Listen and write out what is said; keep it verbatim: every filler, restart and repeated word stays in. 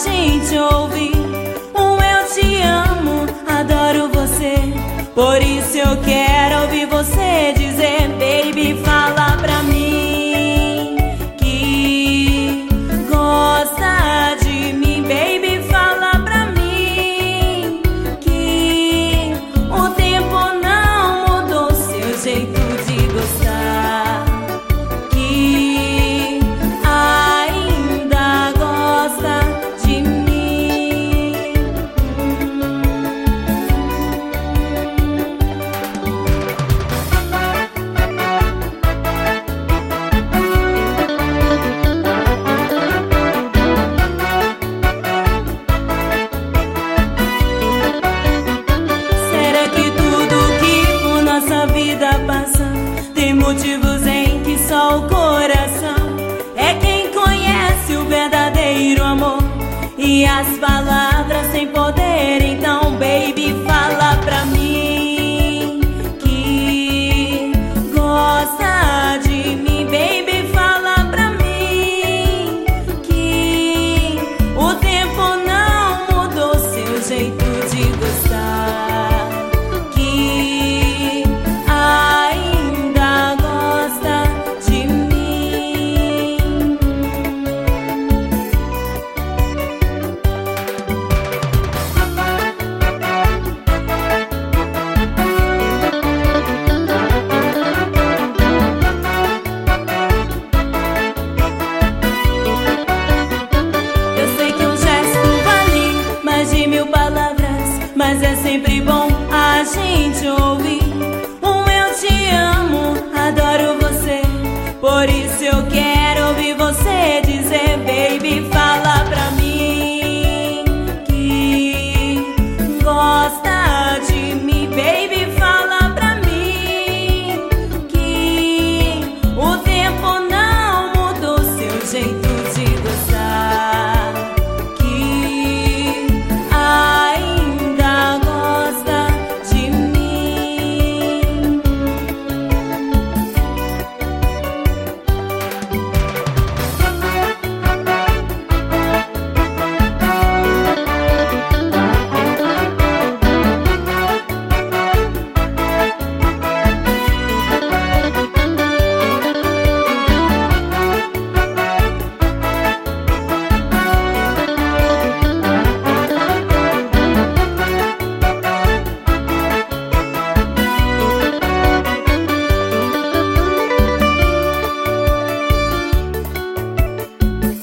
gente ouvir um eu te amo, adoro você. Por isso eu quero ouvir você dizer: baby, fala pra mim que gosta de mim. Baby, fala pra mim que o tempo não mudou seu jeito de gostar, que ainda gosta de mim. Será que tudo que por nossa vida passa tem motivos em que só o coração é quem conhece o verdadeiro amor e as palavras sem poder? Então, baby, fala pra mim que gosta de mim. Baby, fala pra mim que o tempo não mudou seu jeito de gostar, que ainda gosta de mim. Eu sei que um gesto vale mais de mil palavras, mas é sempre bom a gente ouvir